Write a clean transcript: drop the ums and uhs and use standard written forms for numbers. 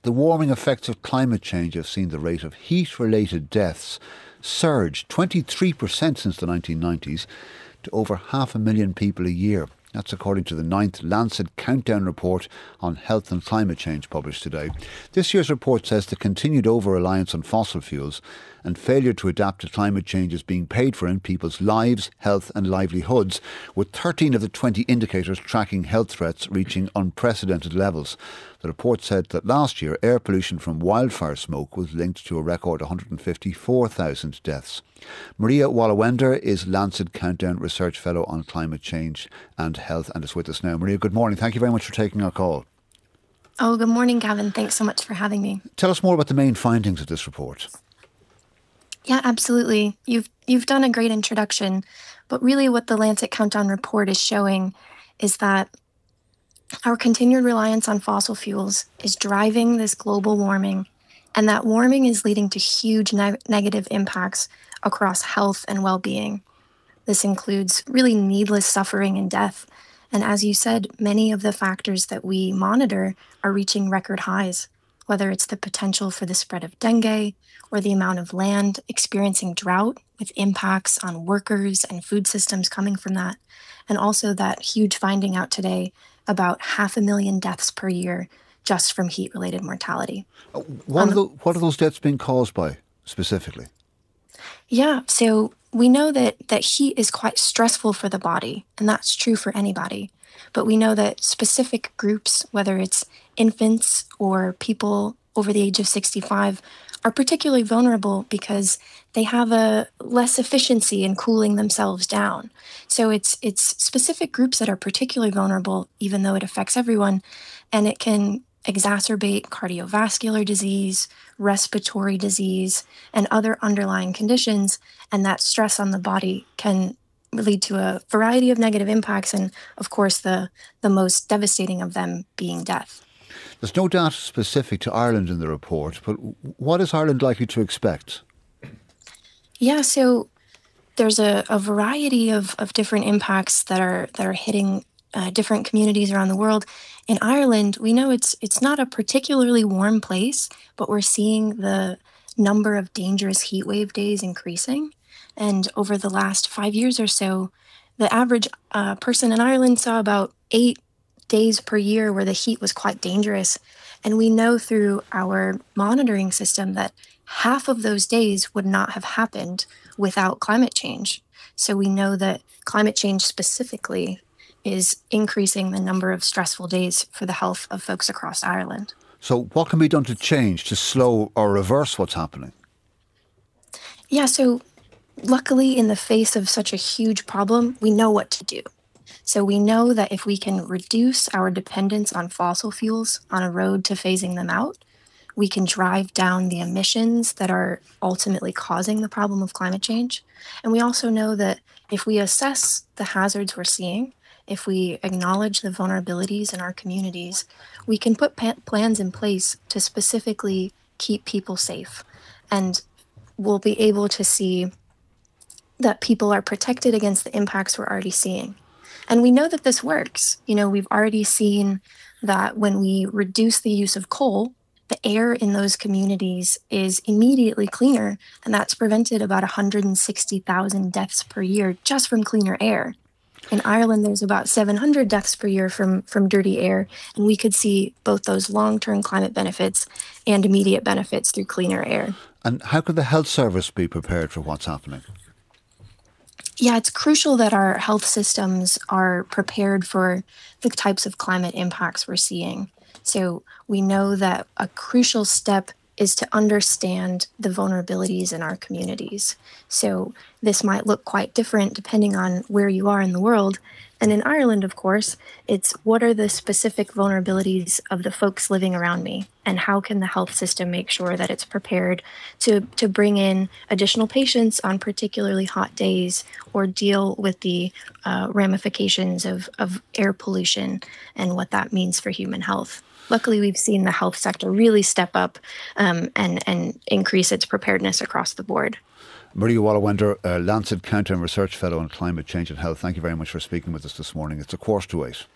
The warming effects of climate change have seen the rate of heat-related deaths surge 23% since the 1990s to over 500,000 people a year. That's according to the 9th Lancet Countdown Report on Health and Climate Change published today. This year's report says the continued over-reliance on fossil fuels and failure to adapt to climate change is being paid for in people's lives, health and livelihoods, with 13 of the 20 indicators tracking health threats reaching unprecedented levels. The report said that last year air pollution from wildfire smoke was linked to a record 154,000 deaths. Maria Wallawender is Lancet Countdown Research Fellow on Climate Change and Health and is with us now. Maria, good morning. Thank you very much for taking our call. Oh, good morning, Gavin. Thanks so much for having me. Tell us more about the main findings of this report. Yeah, absolutely. You've done a great introduction, but really what the Lancet Countdown report is showing is that our continued reliance on fossil fuels is driving this global warming, and that warming is leading to huge negative impacts across health and well-being. This includes really needless suffering and death. And as you said, many of the factors that we monitor are reaching record highs, whether it's the potential for the spread of dengue or the amount of land experiencing drought with impacts on workers and food systems coming from that. And also that huge finding out today about 500,000 deaths per year just from heat-related mortality. What are those deaths being caused by specifically? Yeah, so we know that heat is quite stressful for the body, and that's true for anybody. But we know that specific groups, whether it's infants or people over the age of 65, are particularly vulnerable because they have a less efficiency in cooling themselves down. So it's specific groups that are particularly vulnerable, even though it affects everyone, and it can exacerbate cardiovascular disease, respiratory disease, and other underlying conditions. And that stress on the body can lead to a variety of negative impacts, and of course the most devastating of them being death. There's no data specific to Ireland in the report, but what is Ireland likely to expect? Yeah, so there's a variety of different impacts that are hitting different communities around the world. In Ireland, we know it's not a particularly warm place, but we're seeing the number of dangerous heat wave days increasing. And over the last 5 years or so, the average person in Ireland saw about 8 days per year where the heat was quite dangerous. And we know through our monitoring system that half of those days would not have happened without climate change. So we know that climate change specifically is increasing the number of stressful days for the health of folks across Ireland. So what can be done to change, to slow or reverse what's happening? Yeah, so luckily in the face of such a huge problem, we know what to do. So we know that if we can reduce our dependence on fossil fuels on a road to phasing them out, we can drive down the emissions that are ultimately causing the problem of climate change. And we also know that if we assess the hazards we're seeing, if we acknowledge the vulnerabilities in our communities, we can put plans in place to specifically keep people safe. And we'll be able to see that people are protected against the impacts we're already seeing. And we know that this works. You know, we've already seen that when we reduce the use of coal, the air in those communities is immediately cleaner, and that's prevented about 160,000 deaths per year just from cleaner air. In Ireland, there's about 700 deaths per year from dirty air, and we could see both those long-term climate benefits and immediate benefits through cleaner air. And how could the health service be prepared for what's happening? Yeah, it's crucial that our health systems are prepared for the types of climate impacts we're seeing. So we know that a crucial step is to understand the vulnerabilities in our communities. So this might look quite different depending on where you are in the world. And in Ireland, of course, it's what are the specific vulnerabilities of the folks living around me? And how can the health system make sure that it's prepared to bring in additional patients on particularly hot days or deal with the ramifications of air pollution and what that means for human health? Luckily, we've seen the health sector really step up and increase its preparedness across the board. Maria Wallawender, Lancet Countdown Research Fellow on Climate Change and Health, thank you very much for speaking with us this morning. It's 7:15.